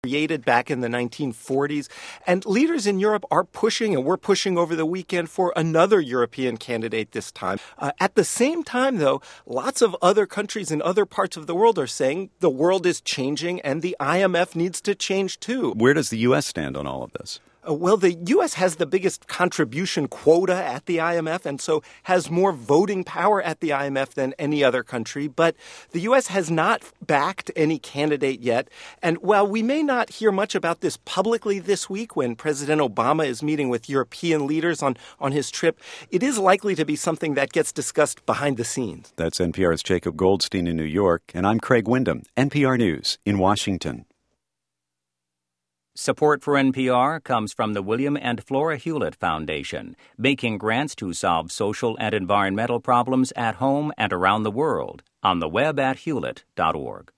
created back in the 1940s. And leaders in Europe are pushing, and we're pushing over the weekend for another European candidate this time. At the same time, though, lots of other countries in other parts of the world are saying the world is changing and the IMF needs to change too. Where does the U.S. stand on all of this? Well, the U.S. has the biggest contribution quota at the IMF and so has more voting power at the IMF than any other country. But the U.S. has not backed any candidate yet. And while we may not hear much about this publicly this week when President Obama is meeting with European leaders on his trip, it is likely to be something that gets discussed behind the scenes. That's NPR's Jacob Goldstein in New York, and I'm Craig Wyndham, NPR News in Washington. Support for NPR comes from the William and Flora Hewlett Foundation, making grants to solve social and environmental problems at home and around the world. On the web at hewlett.org.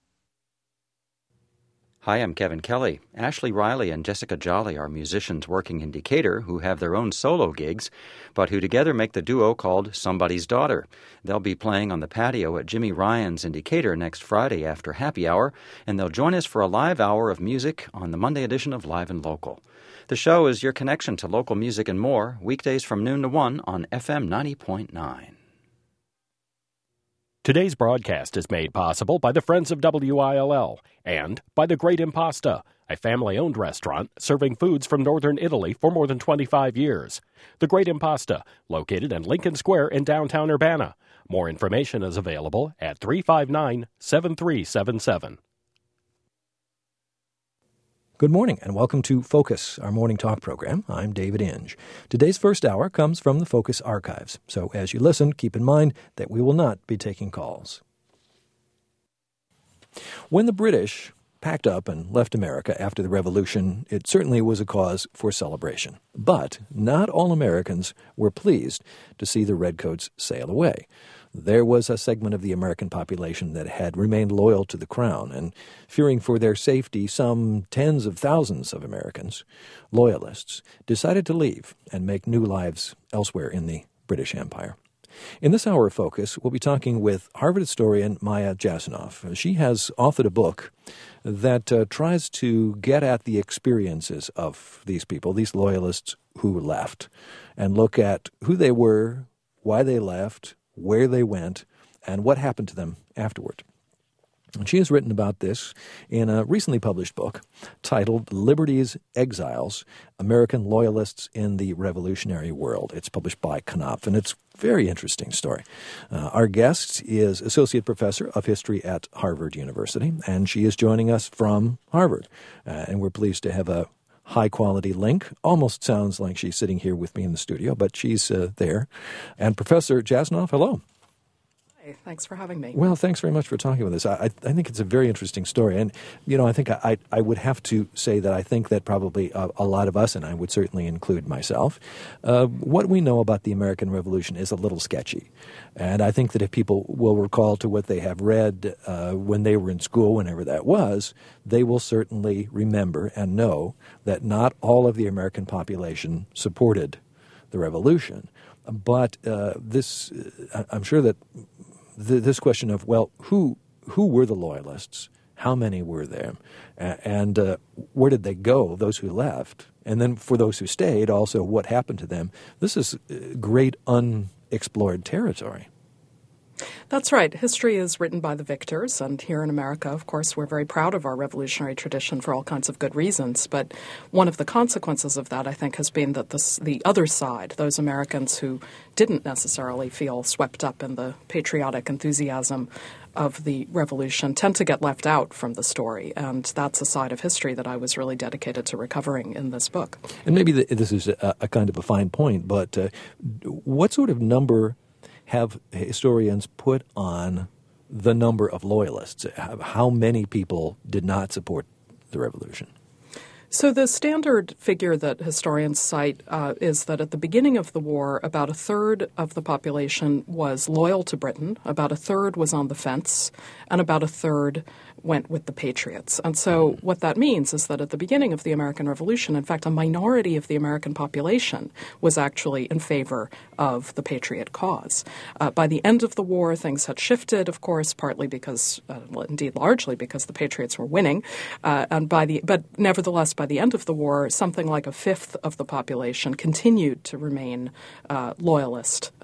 Hi, I'm Kevin Kelly. Ashley Riley and Jessica Jolly are musicians working in Decatur who have their own solo gigs, but who together make the duo called Somebody's Daughter. They'll be playing on the patio at Jimmy Ryan's in Decatur next Friday after happy hour, and they'll join us for a live hour of music on the Monday edition of Live and Local. The show is your connection to local music and more, weekdays from noon to 1 on FM 90.9. Today's broadcast is made possible by the Friends of WILL and by The Great Impasta, a family-owned restaurant serving foods from northern Italy for more than 25 years. The Great Impasta, located in Lincoln Square in downtown Urbana. More information is available at 359-7377. Good morning and welcome to Focus, our morning talk program. I'm David Inge. Today's first hour comes from the Focus archives, so as you listen, keep in mind that we will not be taking calls. When the British packed up and left America after the Revolution, it certainly was a cause for celebration. But not all Americans were pleased to see the Redcoats sail away. There was a segment of the American population that had remained loyal to the Crown, and fearing for their safety, some tens of thousands of Americans, loyalists, decided to leave and make new lives elsewhere in the British Empire. In this hour of Focus, we'll be talking with Harvard historian Maya Jasanoff. She has authored a book that tries to get at the experiences of these people, these loyalists who left, and look at who they were, why they left, where they went, and what happened to them afterward. And she has written about this in a recently published book titled Liberty's Exiles, American Loyalists in the Revolutionary World. It's published by Knopf, and it's a very interesting story. Our guest is Associate Professor of History at Harvard University, and she is joining us from Harvard. And we're pleased to have a high-quality link. Almost sounds like she's sitting here with me in the studio, but she's there. And Professor Jasanoff, hello. Hi, thanks for having me. Well, thanks very much for talking with us. I think it's a very interesting story. And, you know, I think I would have to say that I think that probably a lot of us, and I would certainly include myself, what we know about the American Revolution is a little sketchy. And I think that if people will recall to what they have read when they were in school, whenever that was, they will certainly remember and know that not all of the American population supported the revolution. But I'm sure that this question of, well, who were the loyalists? How many were there? And where did they go, those who left? And then for those who stayed, also what happened to them? This is great unexplored territory. That's right. History is written by the victors, and here in America, of course, we're very proud of our revolutionary tradition for all kinds of good reasons. But one of the consequences of that, I think, has been that the other side, those Americans who didn't necessarily feel swept up in the patriotic enthusiasm of the revolution, tend to get left out from the story. And that's a side of history that I was really dedicated to recovering in this book. And maybe this is a kind of a fine point, but what sort of number have historians put on the number of loyalists? How many people did not support the revolution? So the standard figure that historians cite is that at the beginning of the war, about a third of the population was loyal to Britain, about a third was on the fence, and about a third went with the Patriots. And so what that means is that at the beginning of the American Revolution, in fact, a minority of the American population was actually in favor of the Patriot cause. By the end of the war, things had shifted, of course, partly because, indeed largely because the Patriots were winning. But nevertheless, by the end of the war, something like a fifth of the population continued to remain loyal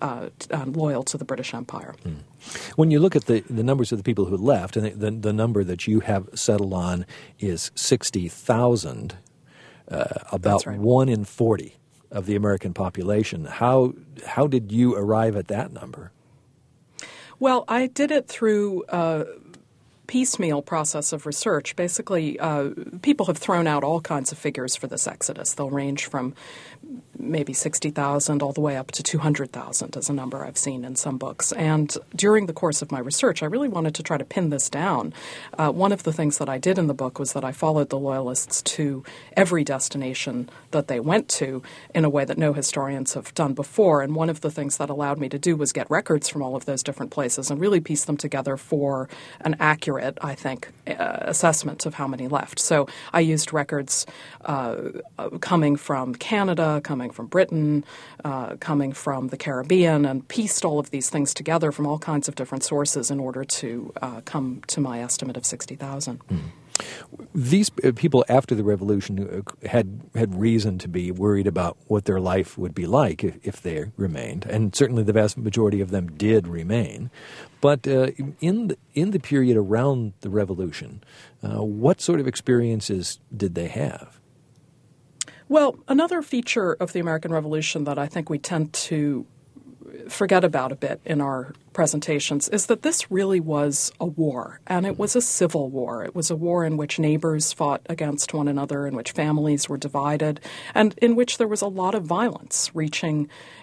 to the British Empire. When you look at the numbers of the people who left, and the number that you have settled on is 60,000, about right. 1 in 40 of the American population. How did you arrive at that number? Well, I did it through a piecemeal process of research. Basically, people have thrown out all kinds of figures for this exodus. They'll range from maybe 60,000 all the way up to 200,000 as a number I've seen in some books. And during the course of my research, I really wanted to try to pin this down. One of the things that I did in the book was that I followed the Loyalists to every destination that they went to in a way that no historians have done before. And one of the things that allowed me to do was get records from all of those different places and really piece them together for an accurate, I think, assessment of how many left. So I used records coming from Canada, coming from Britain, coming from the Caribbean, and pieced all of these things together from all kinds of different sources in order to come to my estimate of 60,000. These people after the revolution had reason to be worried about what their life would be like if they remained, and certainly the vast majority of them did remain. But in the period around the revolution, what sort of experiences did they have? Well, another feature of the American Revolution that I think we tend to forget about a bit in our presentations is that this really was a war, and it was a civil war. It was a war in which neighbors fought against one another, in which families were divided, and in which there was a lot of violence reaching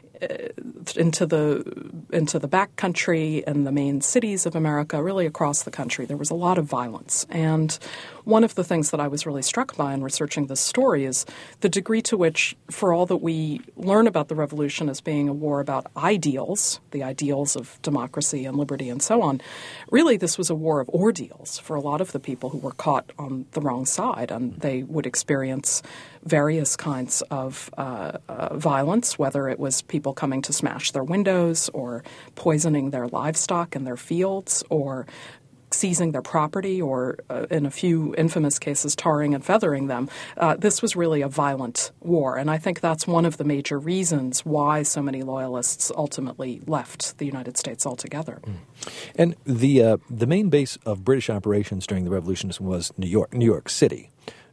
into the backcountry and the main cities of America, really across the country. There was a lot of violence. And one of the things that I was really struck by in researching this story is the degree to which, for all that we learn about the revolution as being a war about ideals, the ideals of democracy and liberty and so on, really this was a war of ordeals for a lot of the people who were caught on the wrong side, and they would experience various kinds of violence, whether it was people coming to smash their windows or poisoning their livestock in their fields or seizing their property or, in a few infamous cases, tarring and feathering them. This was really a violent war, and I think that's one of the major reasons why so many Loyalists ultimately left the United States altogether. And the main base of British operations during the Revolution was New York City.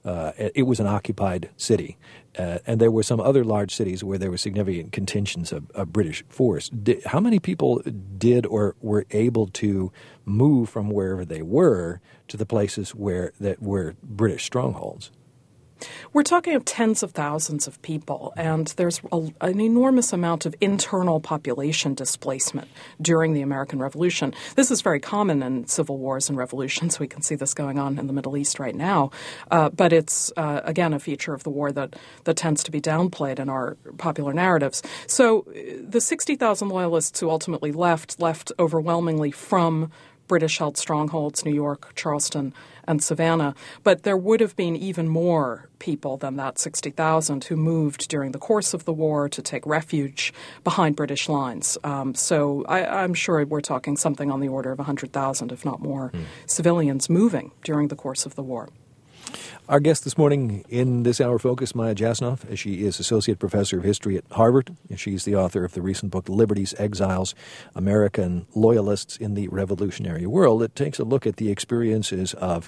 It was an occupied city, and there were some other large cities where there were significant contingents of British force. How many people did or were able to move from wherever they were to the places that were British strongholds? We're talking of tens of thousands of people, and there's an enormous amount of internal population displacement during the American Revolution. This is very common in civil wars and revolutions. We can see this going on in the Middle East right now. But it's, again, a feature of the war that tends to be downplayed in our popular narratives. So the 60,000 Loyalists who ultimately left overwhelmingly from British-held strongholds, New York, Charleston, and Savannah. But there would have been even more people than that 60,000 who moved during the course of the war to take refuge behind British lines. So I'm sure we're talking something on the order of 100,000, if not more, civilians moving during the course of the war. Our guest this morning in this Hour Focus, Maya Jasnoff. She is Associate Professor of History at Harvard. She's the author of the recent book, Liberties, Exiles, American Loyalists in the Revolutionary World. It takes a look at the experiences of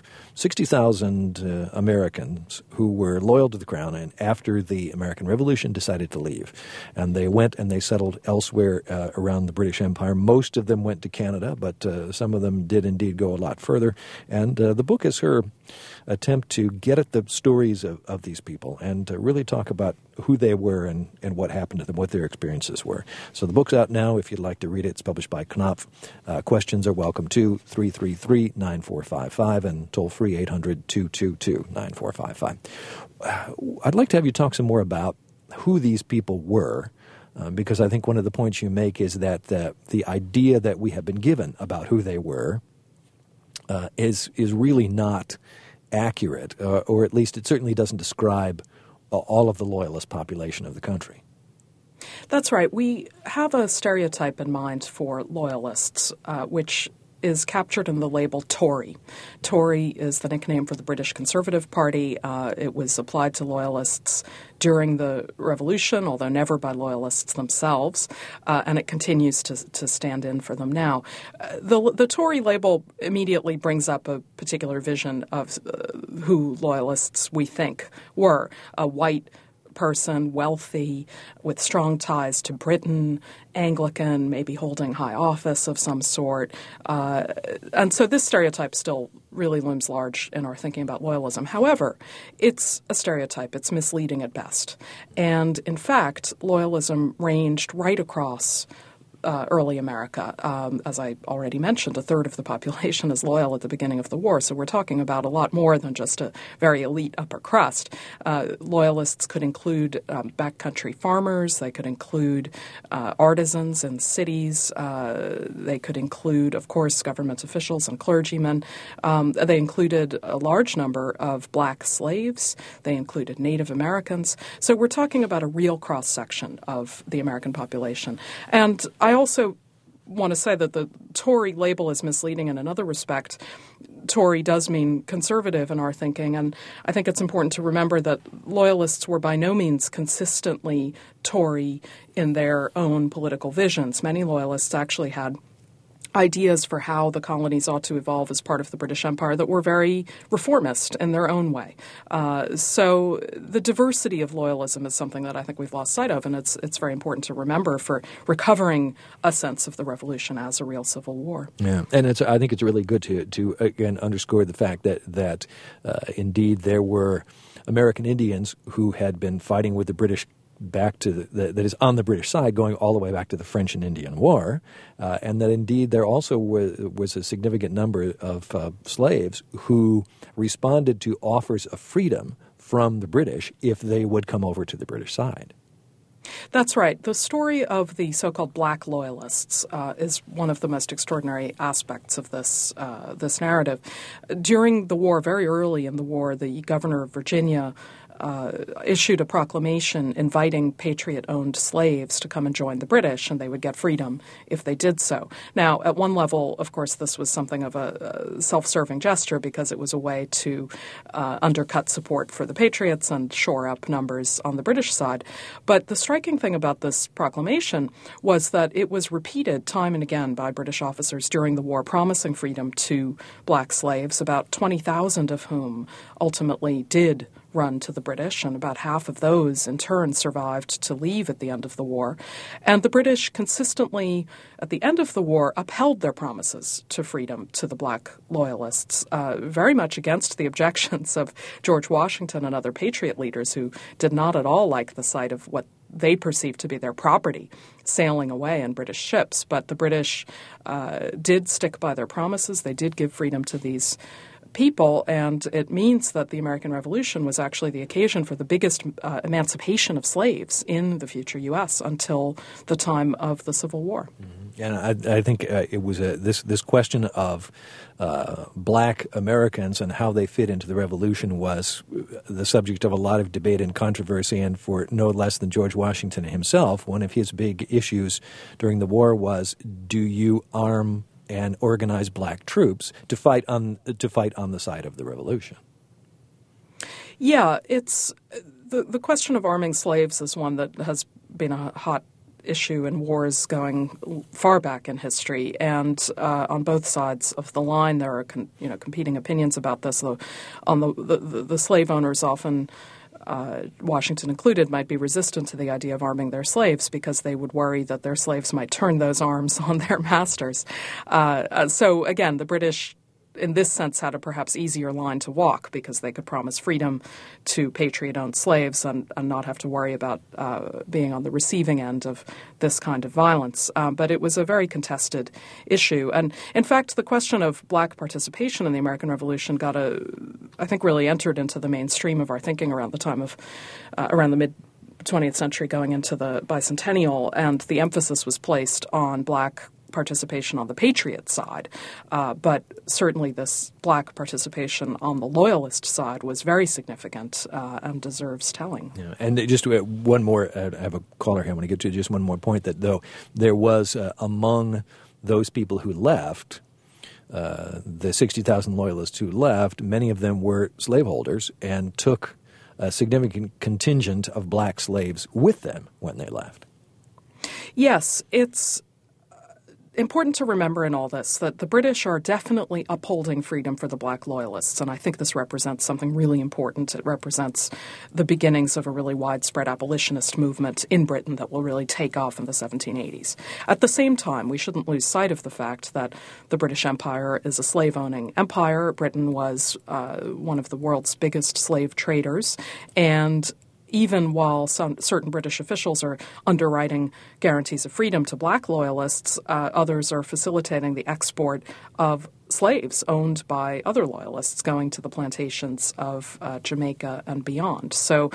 60,000 Americans who were loyal to the Crown and after the American Revolution decided to leave. And they went and they settled elsewhere around the British Empire. Most of them went to Canada, but some of them did indeed go a lot further. And the book is her attempt to get at the stories of these people and to really talk about who they were and what happened to them, what their experiences were. So the book's out now. If you'd like to read it, it's published by Knopf. Questions are welcome to 333-9455 and toll-free 800-222-9455. I'd like to have you talk some more about who these people were, because I think one of the points you make is that the idea that we have been given about who they were is really not accurate, or at least it certainly doesn't describe all of the Loyalist population of the country. That's right. We have a stereotype in mind for Loyalists, which is captured in the label Tory. Tory is the nickname for the British Conservative Party. It was applied to Loyalists during the Revolution, although never by Loyalists themselves, and it continues to stand in for them now. The Tory label immediately brings up a particular vision of who Loyalists we think were: a white person, wealthy, with strong ties to Britain, Anglican, maybe holding high office of some sort. And so this stereotype still really looms large in our thinking about loyalism. However, it's a stereotype. It's misleading at best. And in fact, loyalism ranged right across early America. As I already mentioned, a third of the population is loyal at the beginning of the war, so we're talking about a lot more than just a very elite upper crust. Loyalists could include backcountry farmers. They could include artisans in cities. They could include, of course, government officials and clergymen. They included a large number of black slaves. They included Native Americans. So we're talking about a real cross-section of the American population. And I also want to say that the Tory label is misleading in another respect. Tory does mean conservative in our thinking, and I think it's important to remember that Loyalists were by no means consistently Tory in their own political visions. Many Loyalists actually had ideas for how the colonies ought to evolve as part of the British Empire that were very reformist in their own way. So the diversity of loyalism is something that I think we've lost sight of, and it's very important to remember for recovering a sense of the Revolution as a real civil war. Yeah, and I think it's really good to again underscore the fact that indeed there were American Indians who had been fighting with the British back to that is on the British side, going all the way back to the French and Indian War, and that indeed there also was a significant number of slaves who responded to offers of freedom from the British if they would come over to the British side. That's right. The story of the so-called black loyalists is one of the most extraordinary aspects of this narrative. During the war, very early in the war, the governor of Virginia issued a proclamation inviting Patriot-owned slaves to come and join the British, and they would get freedom if they did so. Now, at one level, of course, this was something of a self-serving gesture because it was a way to undercut support for the Patriots and shore up numbers on the British side. But the striking thing about this proclamation was that it was repeated time and again by British officers during the war, promising freedom to black slaves, about 20,000 of whom ultimately did run to the British, and about half of those in turn survived to leave at the end of the war. And the British consistently, at the end of the war, upheld their promises to freedom to the black loyalists, very much against the objections of George Washington and other Patriot leaders who did not at all like the sight of what they perceived to be their property sailing away in British ships. But the British did stick by their promises. They did give freedom to these people, and it means that the American Revolution was actually the occasion for the biggest emancipation of slaves in the future U.S. until the time of the Civil War. Mm-hmm. And I think it was this question of black Americans and how they fit into the Revolution was the subject of a lot of debate and controversy, and for no less than George Washington himself, one of his big issues during the war was, do you arm and organize black troops to fight on the side of the Revolution? Yeah, it's the question of arming slaves is one that has been a hot issue in wars going far back in history, and on both sides of the line there are competing opinions about this. On the slave owners often, Washington included, might be resistant to the idea of arming their slaves because they would worry that their slaves might turn those arms on their masters. So again, the British in this sense had a perhaps easier line to walk because they could promise freedom to Patriot-owned slaves and not have to worry about being on the receiving end of this kind of violence. But it was a very contested issue. And in fact, the question of black participation in the American Revolution I think really entered into the mainstream of our thinking around the time of around the mid-20th century going into the bicentennial, and the emphasis was placed on black participation on the Patriot side. But certainly this black participation on the Loyalist side was very significant and deserves telling. Yeah. And just one more, I have a caller here I want to get to, just one more point that though there was among those people who left, the 60,000 Loyalists who left, many of them were slaveholders and took a significant contingent of black slaves with them when they left. Yes, it's important to remember in all this that the British are definitely upholding freedom for the black loyalists, and I think this represents something really important. It represents the beginnings of a really widespread abolitionist movement in Britain that will really take off in the 1780s. At the same time, we shouldn't lose sight of the fact that the British Empire is a slave-owning empire. Britain was one of the world's biggest slave traders, and even while certain British officials are underwriting guarantees of freedom to black loyalists, others are facilitating the export of slaves owned by other loyalists going to the plantations of Jamaica and beyond. So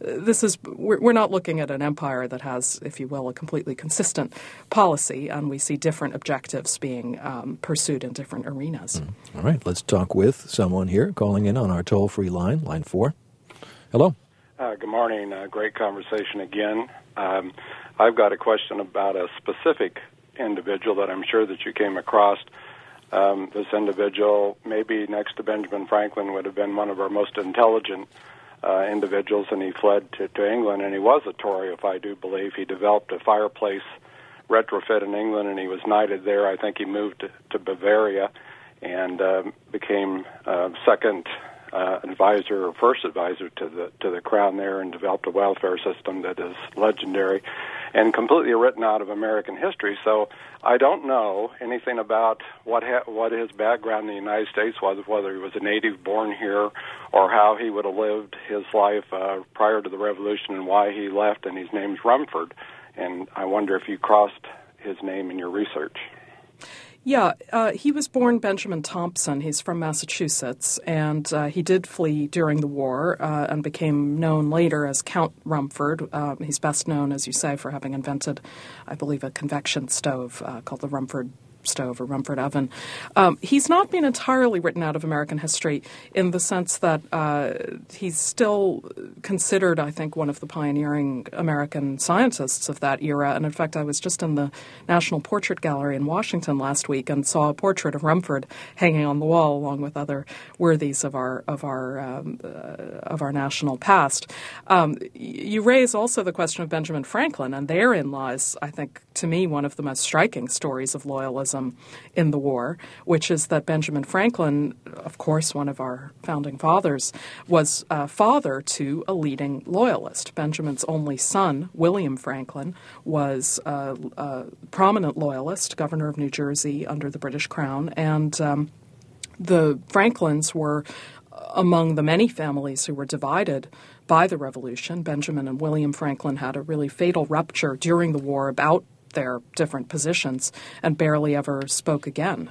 we're not looking at an empire that has, if you will, a completely consistent policy, and we see different objectives being pursued in different arenas. All right, let's talk with someone here calling in on our toll-free line, line 4. Hello. Good morning. Great conversation again. I've got a question about a specific individual that I'm sure that you came across. This individual, maybe next to Benjamin Franklin, would have been one of our most intelligent individuals, and he fled to England, and he was a Tory, if I do believe. He developed a fireplace retrofit in England, and he was knighted there. I think he moved to Bavaria and became second advisor or first advisor to the crown there, and developed a welfare system that is legendary and completely written out of American history. So I don't know anything about what his background in the United States was, whether he was a native born here or how he would have lived his life prior to the Revolution and why he left, and his name's Rumford. And I wonder if you crossed his name in your research. Yeah, he was born Benjamin Thompson. He's from Massachusetts, and he did flee during the war and became known later as Count Rumford. He's best known, as you say, for having invented, I believe, a convection stove called the Rumford stove or Rumford oven. He's not been entirely written out of American history in the sense that he's still considered, I think, one of the pioneering American scientists of that era. And in fact, I was just in the National Portrait Gallery in Washington last week and saw a portrait of Rumford hanging on the wall along with other worthies of our national past. You raise also the question of Benjamin Franklin, and therein lies, I think, to me, one of the most striking stories of loyalism in the war, which is that Benjamin Franklin, of course, one of our founding fathers, was father to a leading loyalist. Benjamin's only son, William Franklin, was a prominent loyalist, governor of New Jersey under the British Crown, and the Franklins were among the many families who were divided by the Revolution. Benjamin and William Franklin had a really fatal rupture during the war about their different positions and barely ever spoke again.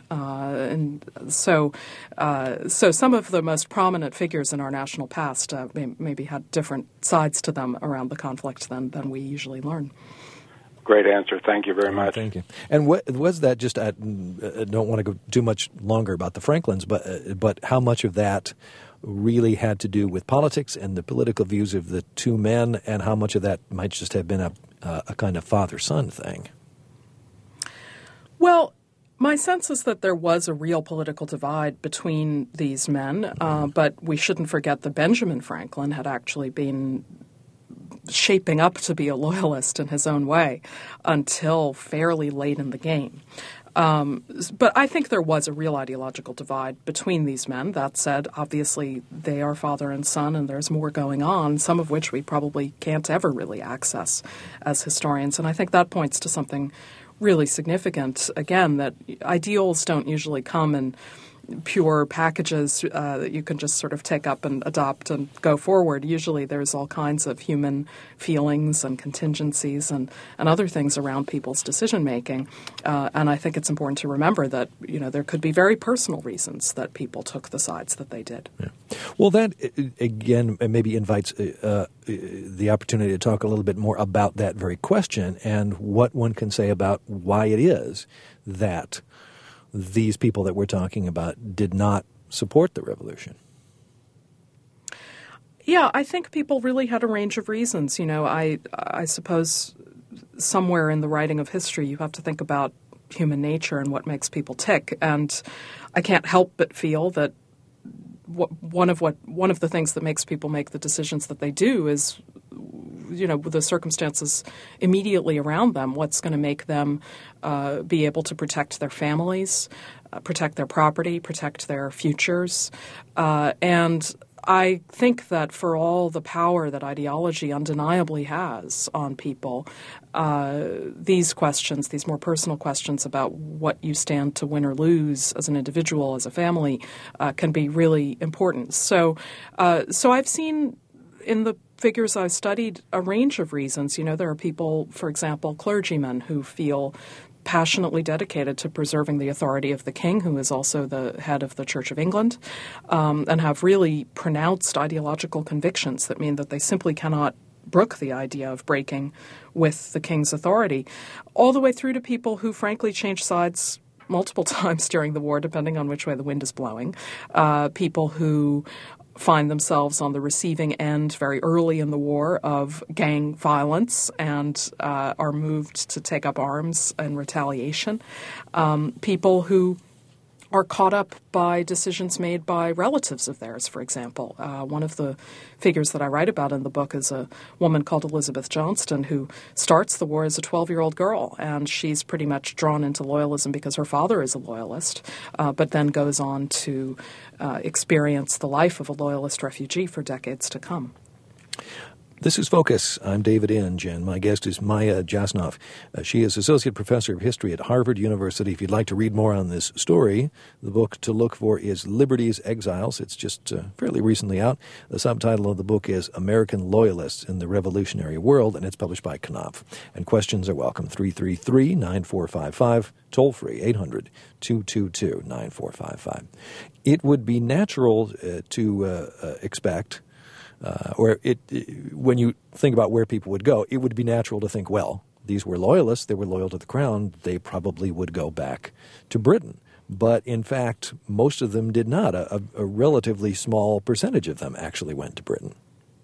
So some of the most prominent figures in our national past maybe had different sides to them around the conflict than we usually learn. Great answer. Thank you very much. Thank you. And what was that? Just I don't want to go too much longer about the Franklins, but how much of that really had to do with politics and the political views of the two men, and how much of that might just have been a kind of father-son thing? Well, my sense is that there was a real political divide between these men, but we shouldn't forget that Benjamin Franklin had actually been shaping up to be a loyalist in his own way until fairly late in the game. But I think there was a real ideological divide between these men. That said, obviously, they are father and son, and there's more going on, some of which we probably can't ever really access as historians. And I think that points to something really significant, again, that ideals don't usually come pure packages that you can just sort of take up and adopt and go forward. Usually there's all kinds of human feelings and contingencies and other things around people's decision-making. And I think it's important to remember that, there could be very personal reasons that people took the sides that they did. Yeah. Well, that, again, maybe invites the opportunity to talk a little bit more about that very question and what one can say about why it is that these people that we're talking about did not support the revolution. Yeah, I think people really had a range of reasons. I suppose somewhere in the writing of history you have to think about human nature and what makes people tick. And I can't help but feel that one of the things that makes people make the decisions that they do is, the circumstances immediately around them, what's going to make them be able to protect their families, protect their property, protect their futures. And I think that for all the power that ideology undeniably has on people, these questions, these more personal questions about what you stand to win or lose as an individual, as a family, can be really important. So I've seen in the figures I've studied a range of reasons. There are people, for example, clergymen who feel passionately dedicated to preserving the authority of the king, who is also the head of the Church of England, and have really pronounced ideological convictions that mean that they simply cannot brook the idea of breaking with the king's authority, all the way through to people who frankly changed sides multiple times during the war, depending on which way the wind is blowing, people who find themselves on the receiving end very early in the war of gang violence and are moved to take up arms in retaliation. People who are caught up by decisions made by relatives of theirs, for example. One of the figures that I write about in the book is a woman called Elizabeth Johnston who starts the war as a 12-year-old girl, and she's pretty much drawn into loyalism because her father is a loyalist, but then goes on to experience the life of a loyalist refugee for decades to come. This is Focus. I'm David Inge, and my guest is Maya Jasnoff. She is Associate Professor of History at Harvard University. If you'd like to read more on this story, the book to look for is Liberty's Exiles. It's just fairly recently out. The subtitle of the book is American Loyalists in the Revolutionary World, and it's published by Knopf. And questions are welcome. 333-9455, toll-free, 800-222-9455. It would be natural to expect when you think about where people would go, it would be natural to think, well, these were loyalists, they were loyal to the crown, they probably would go back to Britain. But in fact, most of them did not. A relatively small percentage of them actually went to Britain.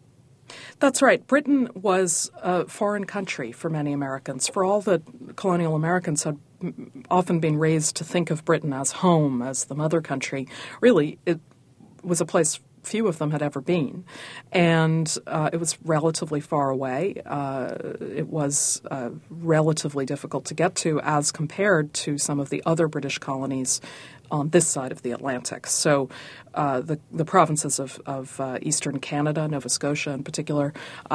That's right. Britain was a foreign country for many Americans. For all that colonial Americans had often been raised to think of Britain as home, as the mother country, really it was a place few of them had ever been. And it was relatively far away. It was relatively difficult to get to as compared to some of the other British colonies on this side of the Atlantic. So the provinces of eastern Canada, Nova Scotia in particular,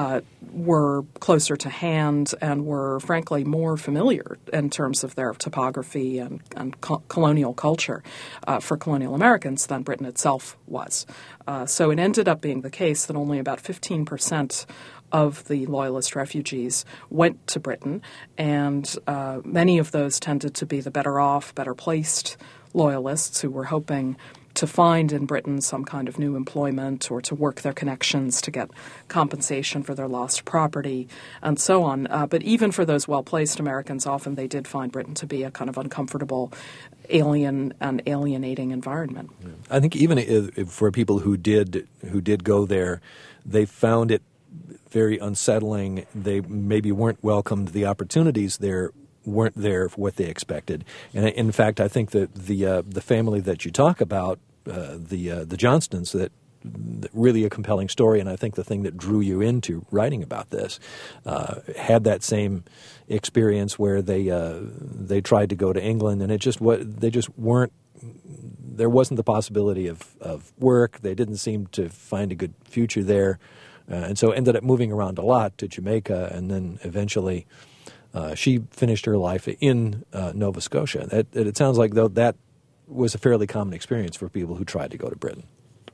were closer to hand and were, frankly, more familiar in terms of their topography and colonial culture for colonial Americans than Britain itself was. So it ended up being the case that only about 15% of the Loyalist refugees went to Britain, and many of those tended to be the better off, better placed Loyalists who were hoping to find in Britain some kind of new employment or to work their connections to get compensation for their lost property and so on. But even for those well-placed Americans, often they did find Britain to be a kind of uncomfortable, alien and alienating environment. I think even if for people who did go there, they found it very unsettling. They maybe weren't welcomed. The opportunities there weren't there for what they expected. And in fact, I think that the family that you talk about, the Johnstons, that really a compelling story, and I think the thing that drew you into writing about this, had that same experience where they tried to go to England, and they just weren't. There wasn't the possibility of work. They didn't seem to find a good future there, and so ended up moving around a lot to Jamaica, and then eventually. She finished her life in Nova Scotia. It sounds like, though, that was a fairly common experience for people who tried to go to Britain.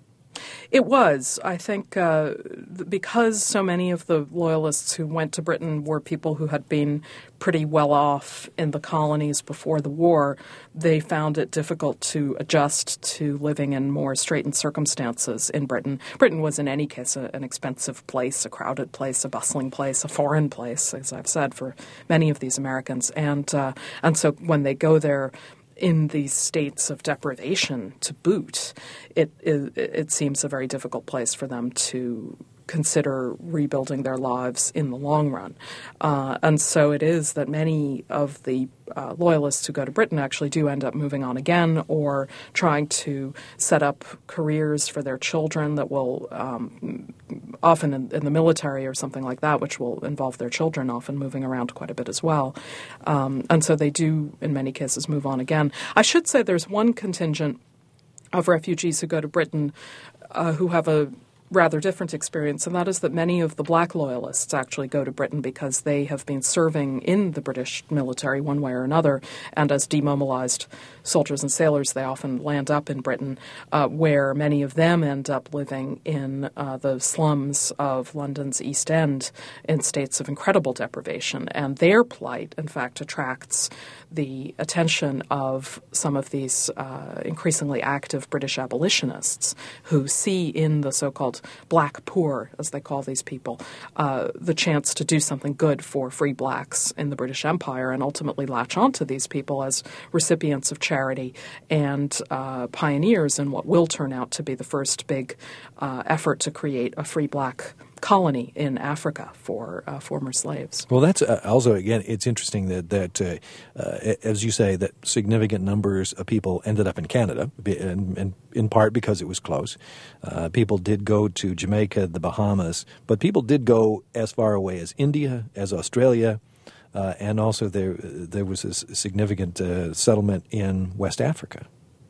It was. I think because so many of the Loyalists who went to Britain were people who had been pretty well off in the colonies before the war, they found it difficult to adjust to living in more straitened circumstances in Britain. Britain was in any case an expensive place, a crowded place, a bustling place, a foreign place, as I've said, for many of these Americans. And so when they go there in these states of deprivation to boot, it seems a very difficult place for them to consider rebuilding their lives in the long run. And so it is that many of the Loyalists who go to Britain actually do end up moving on again or trying to set up careers for their children that will often in the military or something like that, which will involve their children often moving around quite a bit as well. And so they do, in many cases, move on again. I should say there's one contingent of refugees who go to Britain who have a rather different experience, and that is that many of the black Loyalists actually go to Britain because they have been serving in the British military one way or another, and as demobilized soldiers and sailors, they often land up in Britain, where many of them end up living in the slums of London's East End in states of incredible deprivation. And their plight, in fact, attracts the attention of some of these increasingly active British abolitionists who see in the so-called black poor, as they call these people, the chance to do something good for free blacks in the British Empire, and ultimately latch onto these people as recipients of charity and pioneers in what will turn out to be the first big effort to create a free black colony in Africa for former slaves. Well, that's also, again, it's interesting that as you say, that significant numbers of people ended up in Canada, and in part because it was close. People did go to Jamaica, the Bahamas, but people did go as far away as India, as Australia, and also there was a significant settlement in West Africa.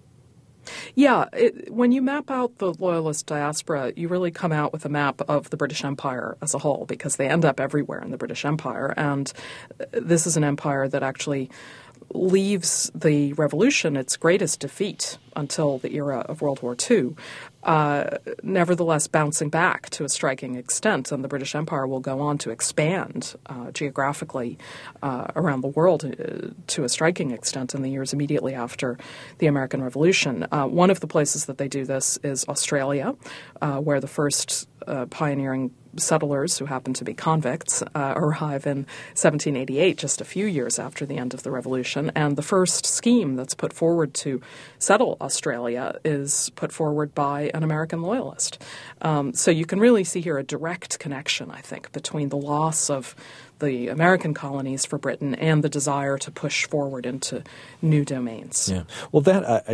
Yeah, when you map out the Loyalist diaspora, you really come out with a map of the British Empire as a whole, because they end up everywhere in the British Empire. And this is an empire that actually leaves the Revolution its greatest defeat until the era of World War II, nevertheless bouncing back to a striking extent. And the British Empire will go on to expand geographically around the world to a striking extent in the years immediately after the American Revolution. One of the places that they do this is Australia, where the first pioneering settlers, who happen to be convicts, arrive in 1788, just a few years after the end of the Revolution. And the first scheme that's put forward to settle Australia is put forward by an American Loyalist. So you can really see here a direct connection, I think, between the loss of the American colonies for Britain and the desire to push forward into new domains. Yeah. Well,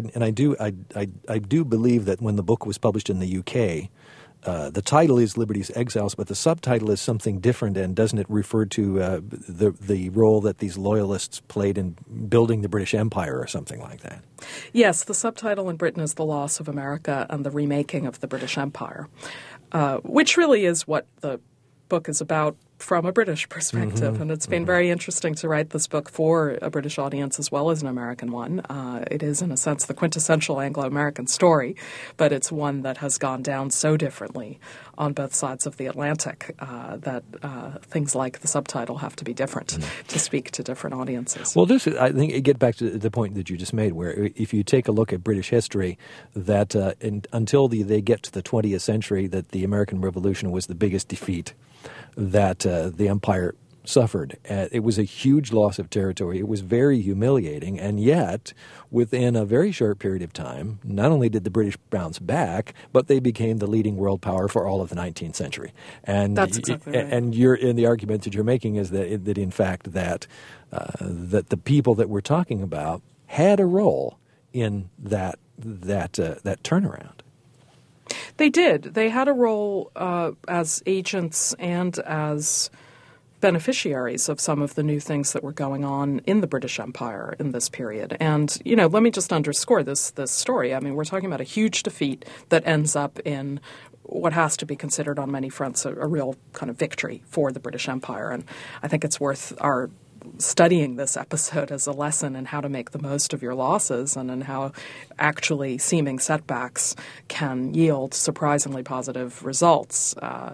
I do believe that when the book was published in the UK, the title is Liberty's Exiles, but the subtitle is something different, and doesn't it refer to the role that these Loyalists played in building the British Empire or something like that? Yes, the subtitle in Britain is The Loss of America and the Remaking of the British Empire, which really is what the book is about from a British perspective. Mm-hmm. And it's been very interesting to write this book for a British audience as well as an American one. It is, in a sense, the quintessential Anglo-American story, but it's one that has gone down so differently on both sides of the Atlantic that things like the subtitle have to be different to speak to different audiences. Well, I think it gets back to the point that you just made, where if you take a look at British history, that until they get to the 20th century, that the American Revolution was the biggest defeat that the empire suffered. It was a huge loss of territory. It was very humiliating, and yet, within a very short period of time, not only did the British bounce back, but they became the leading world power for all of the 19th century. And that's exactly right. And the argument that you're making is that in fact that the people that we're talking about had a role in that turnaround. They did. They had a role as agents and as beneficiaries of some of the new things that were going on in the British Empire in this period. And, let me just underscore this story. I mean, we're talking about a huge defeat that ends up in what has to be considered on many fronts a real kind of victory for the British Empire. And I think it's worth our studying this episode as a lesson in how to make the most of your losses and in how actually seeming setbacks can yield surprisingly positive results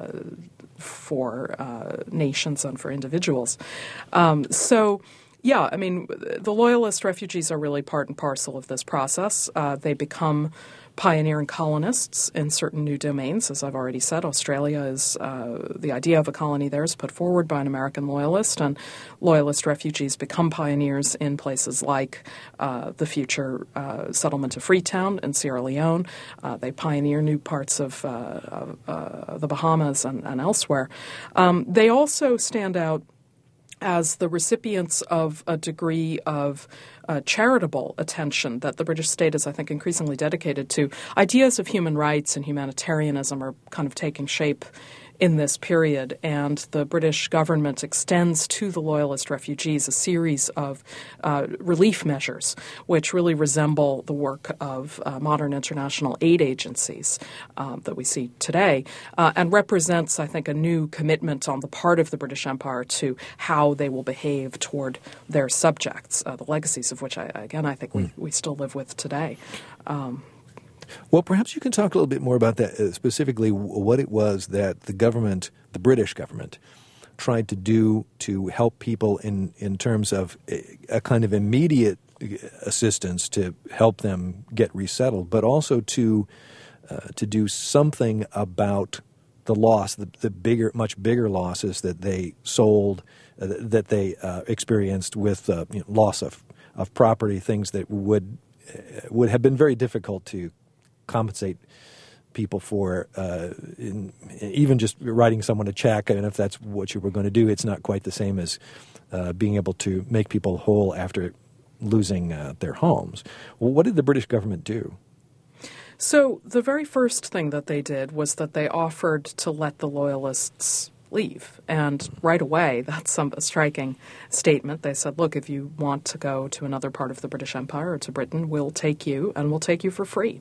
for nations and for individuals. Yeah, I mean, the Loyalist refugees are really part and parcel of this process. They become pioneering colonists in certain new domains. As I've already said, Australia is the idea of a colony there is put forward by an American loyalist, and Loyalist refugees become pioneers in places like the future settlement of Freetown in Sierra Leone. They pioneer new parts of the Bahamas and elsewhere. They also stand out as the recipients of a degree of charitable attention that the British state is, I think, increasingly dedicated to. Ideas of human rights and humanitarianism are kind of taking shape in this period, and the British government extends to the Loyalist refugees a series of relief measures which really resemble the work of modern international aid agencies that we see today, and represents, I think, a new commitment on the part of the British Empire to how they will behave toward their subjects, the legacies of which, I think we still live with today. Well, perhaps you can talk a little bit more about that, specifically what it was that the government, the British government, tried to do to help people in terms of a kind of immediate assistance to help them get resettled, but also to do something about the loss, the much bigger losses that they that they experienced with loss of property, things that would have been very difficult to compensate people for, even just writing someone a check, and if that's what you were going to do, it's not quite the same as being able to make people whole after losing their homes. Well, what did the British government do? So the very first thing that they did was that they offered to let the Loyalists leave. And right away, that's a striking statement. They said, look, if you want to go to another part of the British Empire or to Britain, we'll take you, and we'll take you for free.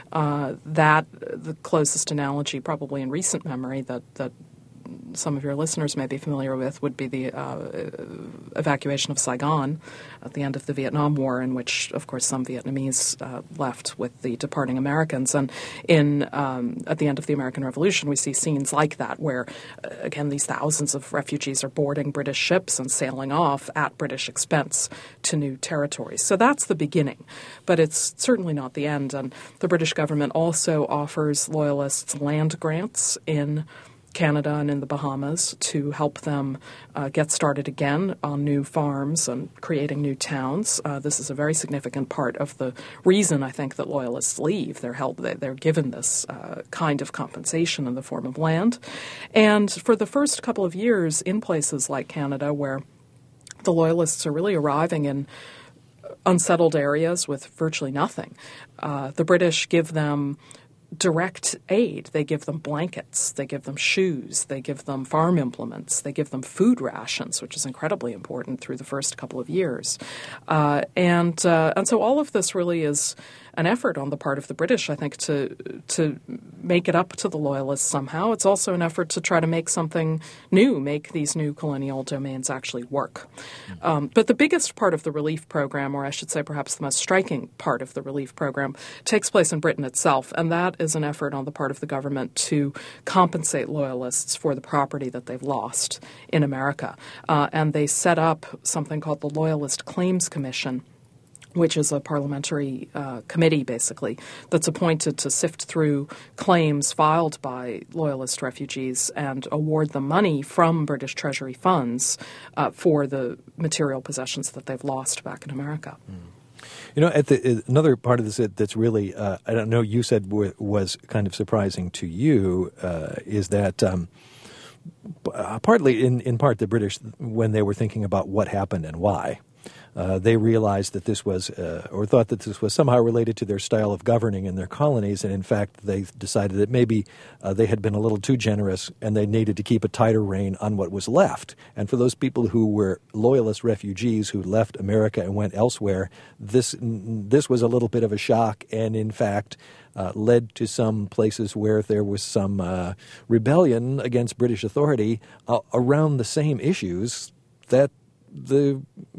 The closest analogy probably in recent memory that some of your listeners may be familiar with would be the evacuation of Saigon at the end of the Vietnam War, in which, of course, some Vietnamese left with the departing Americans. And at the end of the American Revolution, we see scenes like that where, again, these thousands of refugees are boarding British ships and sailing off at British expense to new territories. So that's the beginning, but it's certainly not the end. And the British government also offers Loyalists land grants in Canada and in the Bahamas to help them get started again on new farms and creating new towns. This is a very significant part of the reason, I think, that Loyalists leave. They're given this kind of compensation in the form of land. And for the first couple of years in places like Canada, where the Loyalists are really arriving in unsettled areas with virtually nothing, the British give them direct aid. They give them blankets, they give them shoes, they give them farm implements, they give them food rations, which is incredibly important through the first couple of years. And so all of this really is an effort on the part of the British, I think, to make it up to the Loyalists somehow. It's also an effort to try to make something new, make these new colonial domains actually work. But the biggest part of the relief program, or I should say perhaps the most striking part of the relief program, takes place in Britain itself, and that is an effort on the part of the government to compensate Loyalists for the property that they've lost in America. And they set up something called the Loyalist Claims Commission, which is a parliamentary committee, basically, that's appointed to sift through claims filed by Loyalist refugees and award them money from British Treasury funds for the material possessions that they've lost back in America. You know, another part of this that's really, I don't know, you said was kind of surprising to you, is that partly, in part, the British, when they were thinking about what happened and why, they realized that this was, or thought that this was somehow related to their style of governing in their colonies, and in fact they decided that maybe they had been a little too generous and they needed to keep a tighter rein on what was left. And for those people who were Loyalist refugees who left America and went elsewhere, this was a little bit of a shock, and in fact led to some places where there was some rebellion against British authority around the same issues that the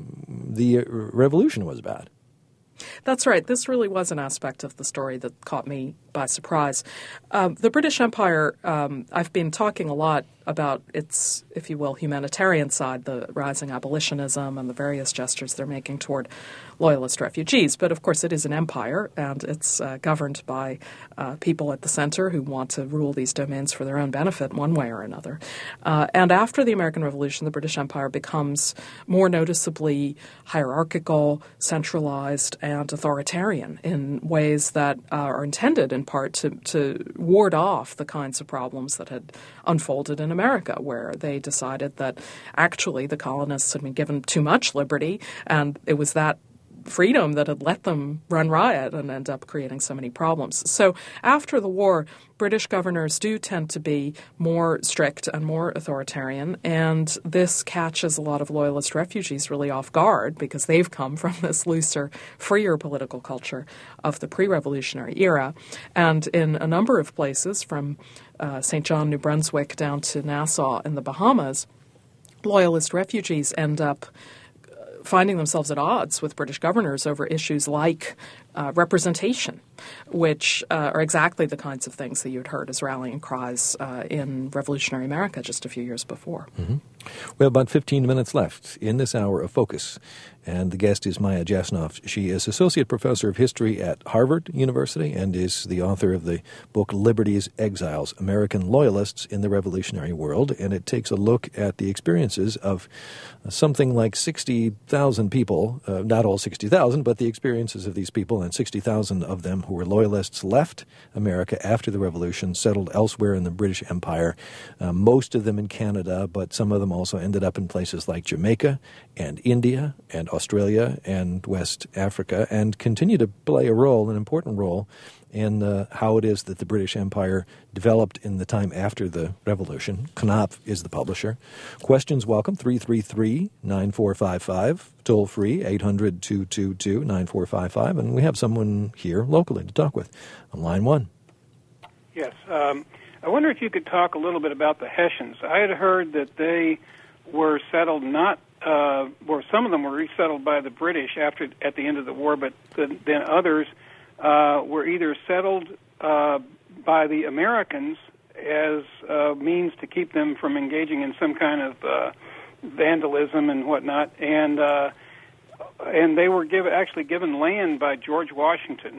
revolution was about. That's right. This really was an aspect of the story that caught me by surprise. The British Empire, I've been talking a lot about its, if you will, humanitarian side, the rising abolitionism and the various gestures they're making toward loyalist refugees. But, of course, it is an empire, and it's governed by people at the center who want to rule these domains for their own benefit one way or another. And after the American Revolution, the British Empire becomes more noticeably hierarchical, centralized, and authoritarian in ways that are intended in part to ward off the kinds of problems that had unfolded in America, where they decided that actually the colonists had been given too much liberty, and it was that freedom that had let them run riot and end up creating so many problems. So after the war, British governors do tend to be more strict and more authoritarian, and this catches a lot of loyalist refugees really off guard because they've come from this looser, freer political culture of the pre-revolutionary era. And in a number of places, from St. John, New Brunswick, down to Nassau in the Bahamas, loyalist refugees end up finding themselves at odds with British governors over issues like representation, which are exactly the kinds of things that you'd heard as rallying cries in revolutionary America just a few years before. Mm-hmm. We have about 15 minutes left in this hour of Focus, and the guest is Maya Jasnoff. She is Associate Professor of History at Harvard University and is the author of the book Liberty's Exiles, American Loyalists in the Revolutionary World, and it takes a look at the experiences of something like 60,000 people, not all 60,000, but the experiences of these people, and 60,000 of them who were loyalists left America after the Revolution, settled elsewhere in the British Empire, most of them in Canada, but some of them also ended up in places like Jamaica and India and Australia and West Africa, and continue to play a role, an important role, in how it is that the British Empire developed in the time after the Revolution. Knopf is the publisher. Questions welcome, 333-9455, toll-free, 800-222-9455, and we have someone here locally to talk with on line one. Yes. I wonder if you could talk a little bit about the Hessians. I had heard that they were settled or some of them were resettled by the British at the end of the war, but then others were either settled by the Americans as a means to keep them from engaging in some kind of vandalism and whatnot, and they were actually given land by George Washington.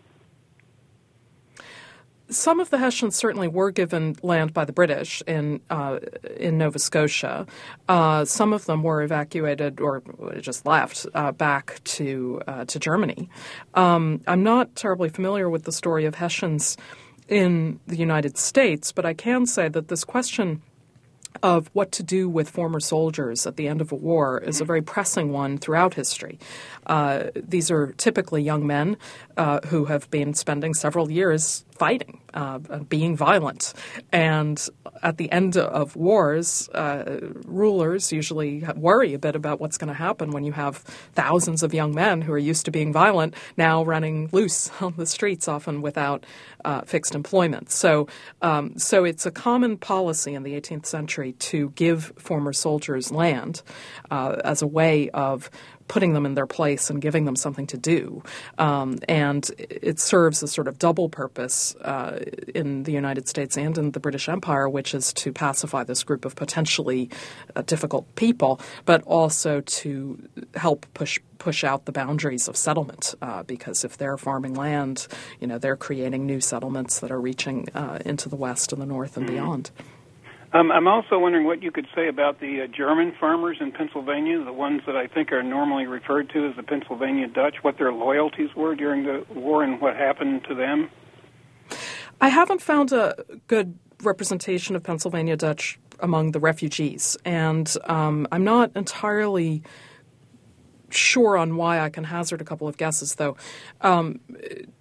Some of the Hessians certainly were given land by the British in Nova Scotia. Some of them were evacuated or just left back to Germany. I'm not terribly familiar with the story of Hessians in the United States, but I can say that this question of what to do with former soldiers at the end of a war is a very pressing one throughout history. These are typically young men who have been spending several years fighting, being violent. And at the end of wars, rulers usually worry a bit about what's going to happen when you have thousands of young men who are used to being violent now running loose on the streets, often without fixed employment. So it's a common policy in the 18th century to give former soldiers land as a way of putting them in their place and giving them something to do. And it serves a sort of double purpose in the United States and in the British Empire, which is to pacify this group of potentially difficult people, but also to help push out the boundaries of settlement, because if they're farming land, they're creating new settlements that are reaching into the West and the North and beyond. I'm also wondering what you could say about the German farmers in Pennsylvania, the ones that I think are normally referred to as the Pennsylvania Dutch, what their loyalties were during the war and what happened to them. I haven't found a good representation of Pennsylvania Dutch among the refugees, and I'm not entirely sure on why. I can hazard a couple of guesses, though.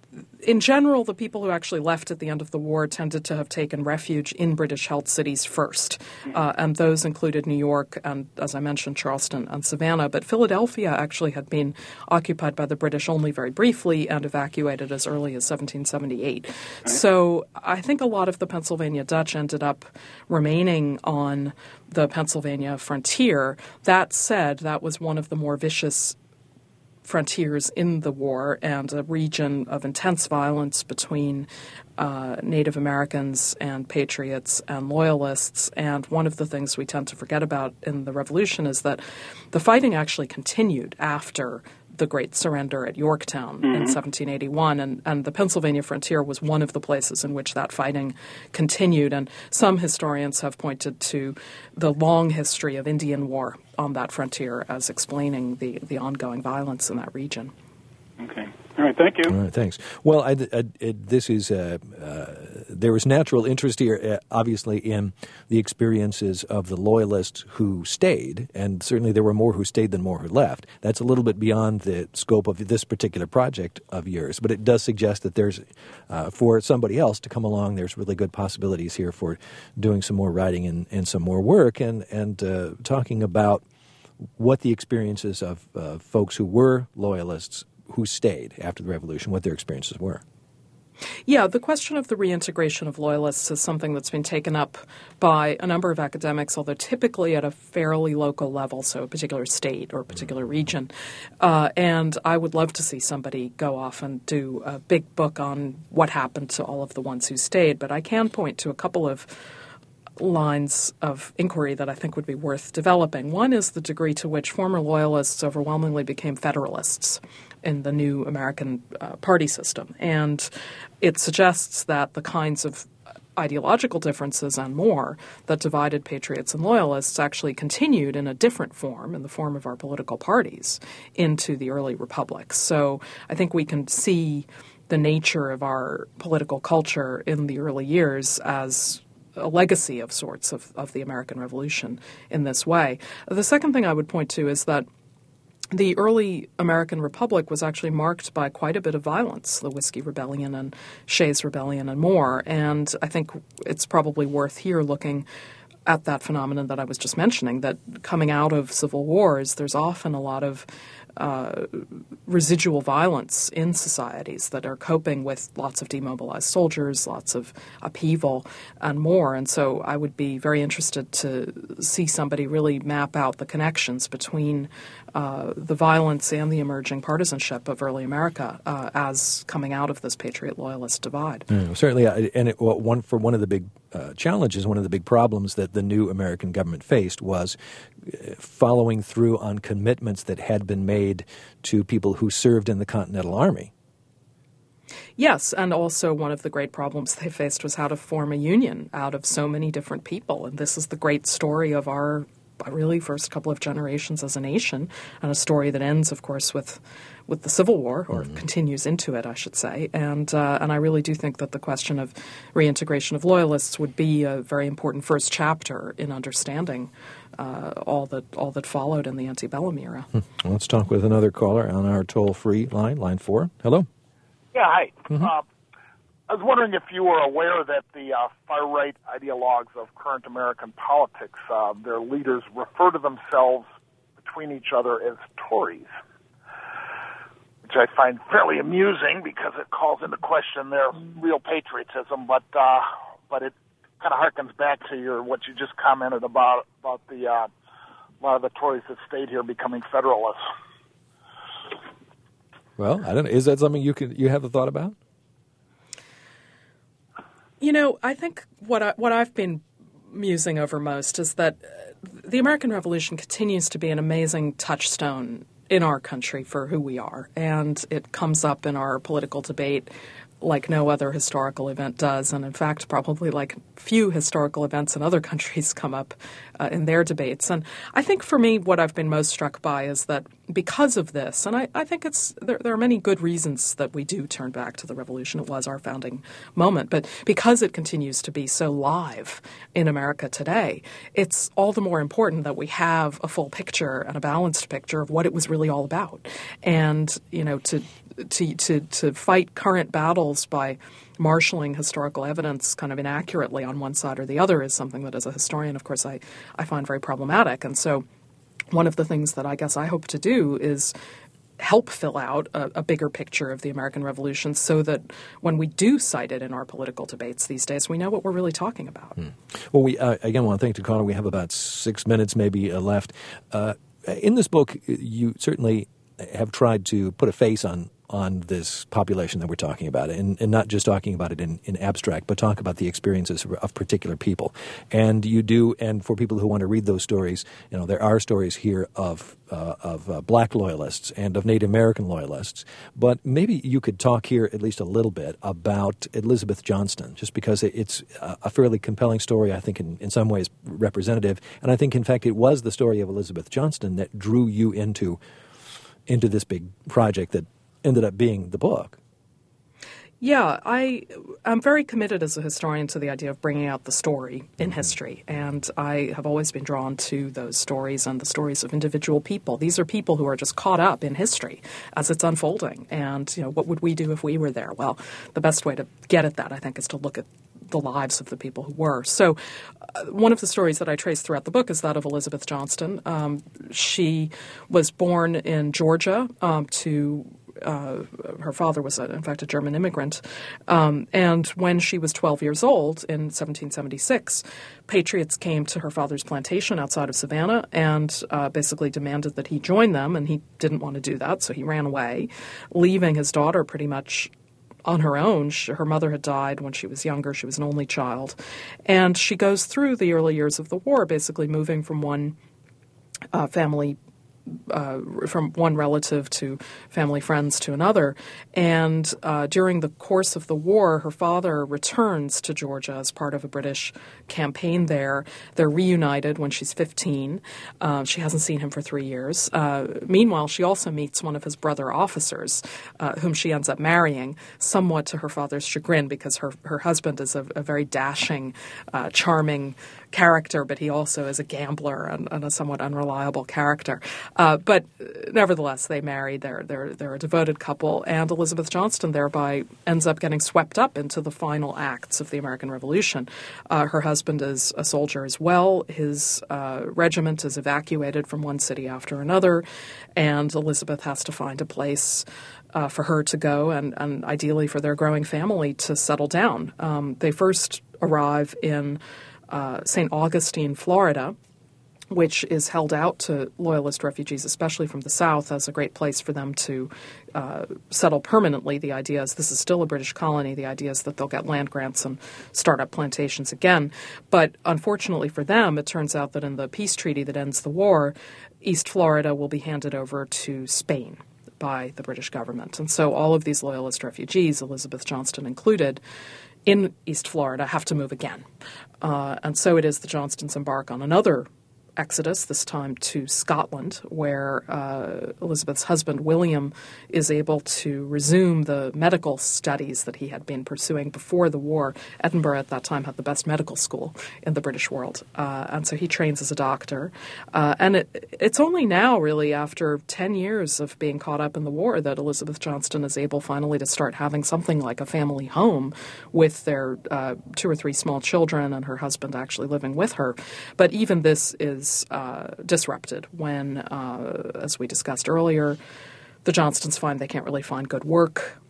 in general, the people who actually left at the end of the war tended to have taken refuge in British-held cities first, and those included New York and, as I mentioned, Charleston and Savannah. But Philadelphia actually had been occupied by the British only very briefly and evacuated as early as 1778. So I think a lot of the Pennsylvania Dutch ended up remaining on the Pennsylvania frontier. That said, that was one of the more vicious frontiers in the war and a region of intense violence between Native Americans and patriots and loyalists. And one of the things we tend to forget about in the Revolution is that the fighting actually continued after the Great Surrender at Yorktown in 1781, and the Pennsylvania frontier was one of the places in which that fighting continued. And some historians have pointed to the long history of Indian war on that frontier as explaining the ongoing violence in that region. Okay. All right. Thank you. All right. Thanks. Well, this is there was natural interest here, obviously, in the experiences of the Loyalists who stayed, and certainly there were more who stayed than more who left. That's a little bit beyond the scope of this particular project of yours, but it does suggest that there's, for somebody else to come along, there's really good possibilities here for doing some more writing and some more work, and talking about what the experiences of folks who were Loyalists who stayed after the Revolution, what their experiences were. Yeah, the question of the reintegration of Loyalists is something that's been taken up by a number of academics, although typically at a fairly local level, so a particular state or a particular region. And I would love to see somebody go off and do a big book on what happened to all of the ones who stayed, but I can point to a couple of lines of inquiry that I think would be worth developing. One is the degree to which former Loyalists overwhelmingly became Federalists in the new American party system. And it suggests that the kinds of ideological differences and more that divided patriots and loyalists actually continued in a different form, in the form of our political parties, into the early republic. So I think we can see the nature of our political culture in the early years as a legacy of sorts of the American Revolution in this way. The second thing I would point to is that the early American Republic was actually marked by quite a bit of violence, the Whiskey Rebellion and Shays' Rebellion and more. And I think it's probably worth here looking at that phenomenon that I was just mentioning, that coming out of civil wars, there's often a lot of residual violence in societies that are coping with lots of demobilized soldiers, lots of upheaval, and more. And so I would be very interested to see somebody really map out the connections between the violence and the emerging partisanship of early America as coming out of this patriot-loyalist divide. Certainly, and one of the big challenges, one of the big problems that the new American government faced was following through on commitments that had been made to people who served in the Continental Army. Yes, and also one of the great problems they faced was how to form a union out of so many different people. And this is the great story of our really first couple of generations as a nation, and a story that ends, of course, with the Civil War, or continues into it, I should say. And I really do think that the question of reintegration of Loyalists would be a very important first chapter in understanding all that followed in the antebellum era. Let's talk with another caller on our toll-free line, line 4. Hello. Yeah, hi. I was wondering if you were aware that the far-right ideologues of current American politics, their leaders refer to themselves between each other as Tories, which I find fairly amusing because it calls into question their real patriotism, but it kind of harkens back to what you just commented about the a lot of the Tories that stayed here becoming Federalists. Well, I don't know. Is that something you have a thought about? You know, I think what I've been musing over most is that the American Revolution continues to be an amazing touchstone in our country for who we are, and it comes up in our political debate like no other historical event does, and in fact probably like few historical events in other countries come up in their debates. And I think for me what I've been most struck by is that because of this, and I think there are many good reasons that we do turn back to the Revolution. It was our founding moment. But because it continues to be so live in America today, it's all the more important that we have a full picture and a balanced picture of what it was really all about. And, you know, to to fight current battles by marshaling historical evidence kind of inaccurately on one side or the other is something that, as a historian, of course, I find very problematic. And so one of the things that I guess I hope to do is help fill out a bigger picture of the American Revolution so that when we do cite it in our political debates these days, we know what we're really talking about. Well, we again want to thank Dakota. We have about 6 minutes maybe left. In this book, you certainly have tried to put a face on this population that we're talking about, and not just talking about it in abstract, but talk about the experiences of particular people. And you do, and for people who want to read those stories, there are stories here of black loyalists and of Native American loyalists. But maybe you could talk here at least a little bit about Elizabeth Johnston, just because it's a fairly compelling story, I think in some ways representative. And I think, in fact, it was the story of Elizabeth Johnston that drew you into this big project that ended up being the book. Yeah, I'm very committed as a historian to the idea of bringing out the story in history, and I have always been drawn to those stories and the stories of individual people. These are people who are just caught up in history as it's unfolding, and what would we do if we were there? Well, the best way to get at that, I think, is to look at the lives of the people who were. So one of the stories that I trace throughout the book is that of Elizabeth Johnston. She was born in Georgia her father was, in fact, a German immigrant. And when she was 12 years old in 1776, patriots came to her father's plantation outside of Savannah and basically demanded that he join them, and he didn't want to do that, so he ran away, leaving his daughter pretty much on her own. Her mother had died when she was younger. She was an only child. And she goes through the early years of the war, basically moving from one from one relative to family friends to another. And during the course of the war, her father returns to Georgia as part of a British campaign there. They're reunited when she's 15. She hasn't seen him for 3 years. Meanwhile, she also meets one of his brother officers, whom she ends up marrying, somewhat to her father's chagrin, because her husband is a very dashing, charming character, but he also is a gambler and a somewhat unreliable character. But nevertheless, they marry. They're a devoted couple, and Elizabeth Johnston thereby ends up getting swept up into the final acts of the American Revolution. Her husband is a soldier as well. His regiment is evacuated from one city after another, and Elizabeth has to find a place for her to go and ideally for their growing family to settle down. They first arrive in St. Augustine, Florida, which is held out to Loyalist refugees, especially from the South, as a great place for them to settle permanently. The idea is this is still a British colony. The idea is that they'll get land grants and start up plantations again. But unfortunately for them, it turns out that in the peace treaty that ends the war, East Florida will be handed over to Spain by the British government. And so all of these Loyalist refugees, Elizabeth Johnston included, in East Florida have to move again. And so it is the Johnstons embark on another exodus, this time to Scotland, where Elizabeth's husband, William, is able to resume the medical studies that he had been pursuing before the war. Edinburgh at that time had the best medical school in the British world. And so he trains as a doctor. And it's only now, really, after 10 years of being caught up in the war, that Elizabeth Johnston is able finally to start having something like a family home with their 2 or 3 small children and her husband actually living with her. But even this is disrupted when, as we discussed earlier, the Johnstons find they can't really find good work,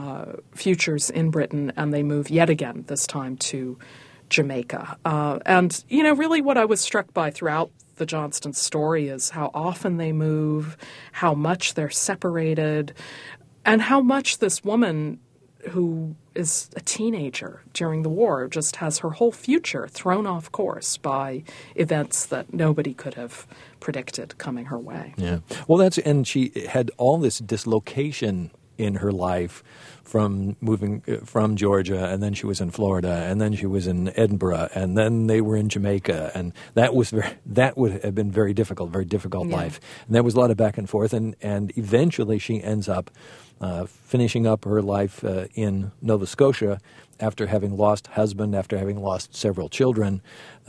futures in Britain, and they move yet again, this time to Jamaica. And, really what I was struck by throughout the Johnston story is how often they move, how much they're separated, and how much this woman who is a teenager during the war just has her whole future thrown off course by events that nobody could have predicted coming her way. Yeah. Well, and she had all this dislocation in her life from moving from Georgia, and then she was in Florida, and then she was in Edinburgh, and then they were in Jamaica, and that would have been very difficult life. And there was a lot of back and forth, and eventually she ends up finishing up her life in Nova Scotia after having lost husband, after having lost several children.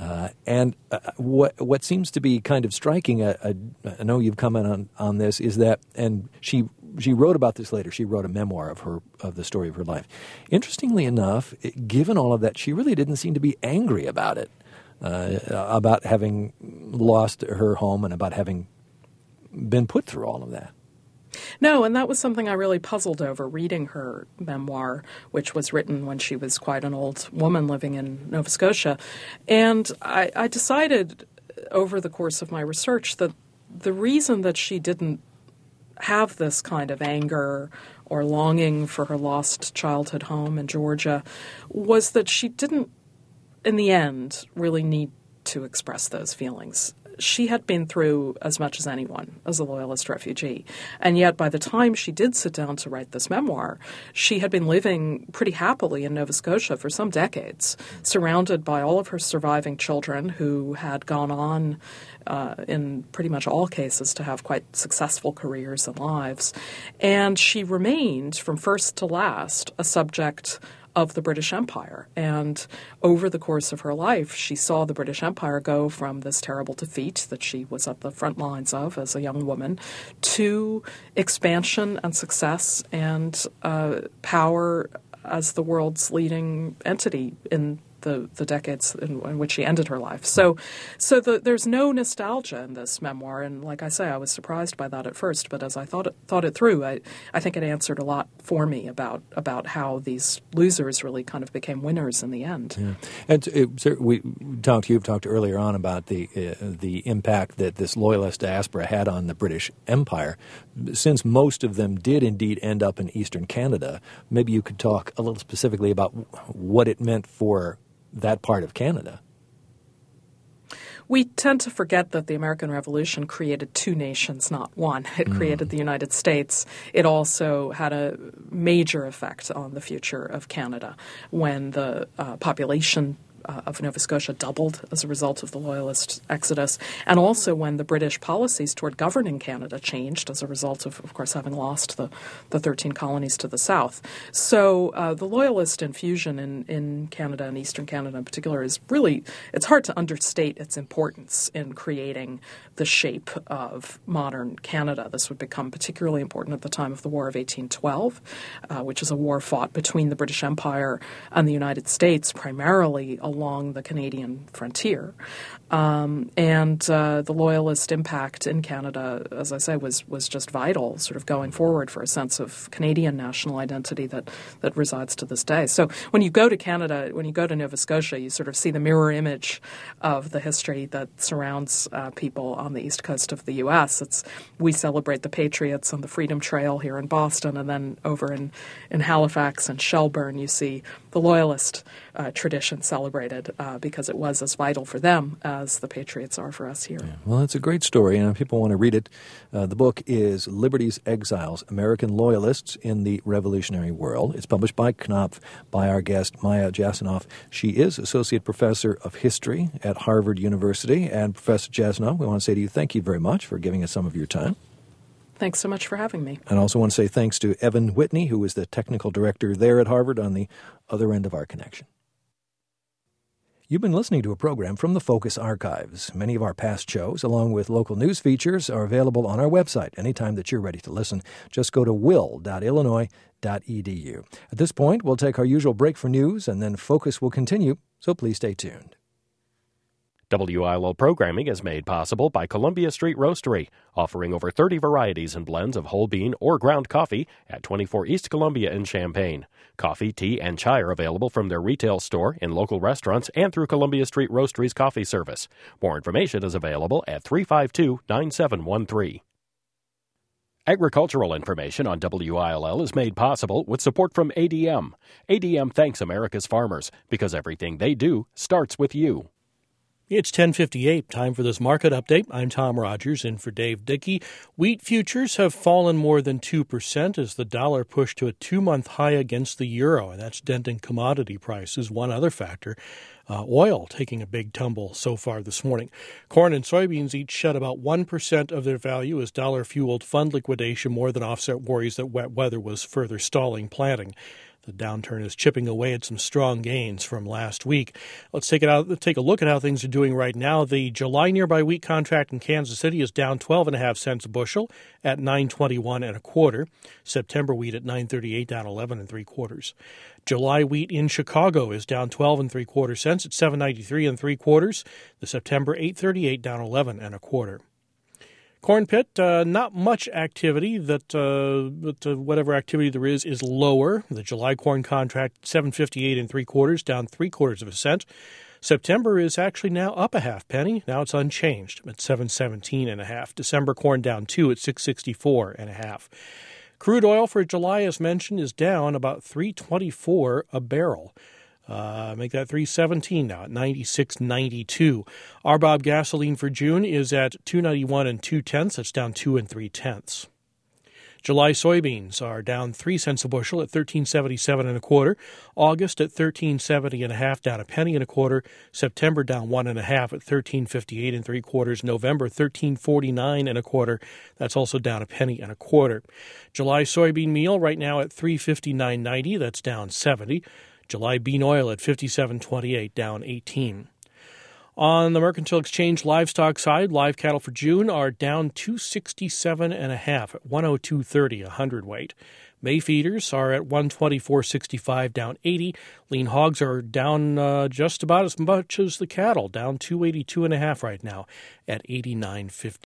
And what seems to be kind of striking, I know you've commented on this, is that, and she she wrote about this later. She wrote a memoir of the story of her life. Interestingly enough, given all of that, she really didn't seem to be angry about it, about having lost her home and about having been put through all of that. No, and that was something I really puzzled over reading her memoir, which was written when she was quite an old woman living in Nova Scotia. And I decided over the course of my research that the reason that she didn't have this kind of anger or longing for her lost childhood home in Georgia was that she didn't, in the end, really need to express those feelings. She had been through as much as anyone as a Loyalist refugee. And yet by the time she did sit down to write this memoir, she had been living pretty happily in Nova Scotia for some decades, surrounded by all of her surviving children who had gone on in pretty much all cases to have quite successful careers and lives. And she remained, from first to last, a subject of the British Empire. And over the course of her life, she saw the British Empire go from this terrible defeat that she was at the front lines of as a young woman to expansion and success and power as the world's leading entity in the decades in which she ended her life. So there's no nostalgia in this memoir, and like I say, I was surprised by that at first, but as I thought it through, I think it answered a lot for me about how these losers really kind of became winners in the end. Yeah. And you've talked earlier on about the impact that this Loyalist diaspora had on the British Empire. Since most of them did indeed end up in Eastern Canada, maybe you could talk a little specifically about what it meant for that part of Canada. We tend to forget that the American Revolution created two nations, not one. It created the United States. It also had a major effect on the future of Canada when the population of Nova Scotia doubled as a result of the Loyalist exodus, and also when the British policies toward governing Canada changed as a result of course, having lost the 13 colonies to the south. So the Loyalist infusion in Canada and Eastern Canada in particular is really, it's hard to understate its importance in creating the shape of modern Canada. This would become particularly important at the time of the War of 1812, which is a war fought between the British Empire and the United States, primarily along the Canadian frontier. And the Loyalist impact in Canada, as I say, was just vital, sort of going forward for a sense of Canadian national identity that resides to this day. So when you go to Canada, when you go to Nova Scotia, you sort of see the mirror image of the history that surrounds people on the east coast of the U.S. We celebrate the Patriots on the Freedom Trail here in Boston, and then over in Halifax and Shelburne, you see the Loyalist tradition celebrated because it was as vital for them as the Patriots are for us here. Yeah. Well, it's a great story, and if people want to read it, the book is Liberty's Exiles, American Loyalists in the Revolutionary World. It's published by Knopf, by our guest, Maya Jasanoff. She is Associate Professor of History at Harvard University. And Professor Jasanoff, we want to say to you, thank you very much for giving us some of your time. Thanks so much for having me. And I also want to say thanks to Evan Whitney, who is the technical director there at Harvard on the other end of our connection. You've been listening to a program from the Focus Archives. Many of our past shows, along with local news features, are available on our website anytime that you're ready to listen. Just go to will.illinois.edu. At this point, we'll take our usual break for news, and then Focus will continue, so please stay tuned. WILO programming is made possible by Columbia Street Roastery, offering over 30 varieties and blends of whole bean or ground coffee at 24 East Columbia in Champaign. Coffee, tea, and chai are available from their retail store, in local restaurants, and through Columbia Street Roastery's coffee service. More information is available at 352-9713. Agricultural information on WILL is made possible with support from ADM. ADM thanks America's farmers because everything they do starts with you. It's 10:58, time for this market update. I'm Tom Rogers, in for Dave Dickey. Wheat futures have fallen more than 2% as the dollar pushed to a 2-month high against the euro, and that's denting commodity prices. One other factor, oil taking a big tumble so far this morning. Corn and soybeans each shed about 1% of their value as dollar-fueled fund liquidation more than offset worries that wet weather was further stalling planting. The downturn is chipping away at some strong gains from last week. Let's take a look at how things are doing right now. The July nearby wheat contract in Kansas City is down 12.5 cents a bushel at $9.2125. September wheat at $9.38, down 11.75. July wheat in Chicago is down 12.75 cents at $7.9375. The September $8.38, down 11.25. Corn pit, not much activity. But whatever activity there is lower. The July corn contract $7.5875, down 0.75 cents. September is actually now up a half penny. Now it's unchanged at $7.17.5. December corn down 2 at $6.64.5. Crude oil for July, as mentioned, is down about $3.24 a barrel. Make that $3.17 now at $96.92. RBOB gasoline for June is at $2.91 2/10. That's down 2 3/10. July soybeans are down 3 cents a bushel at $13.7725. August at $13.70.5, down a penny and a quarter. September down 1.5 at $13.5875. November $13.4925. That's also down a penny and a quarter. July soybean meal right now at $3.59.90. That's down 70. July bean oil at $57.28, down 18. On the Mercantile Exchange livestock side, live cattle for June are down 267.5 at 102.30 a hundredweight. May feeders are at 124.65, down 80. Lean hogs are down just about as much as the cattle, down 282.5 right now at 89.50.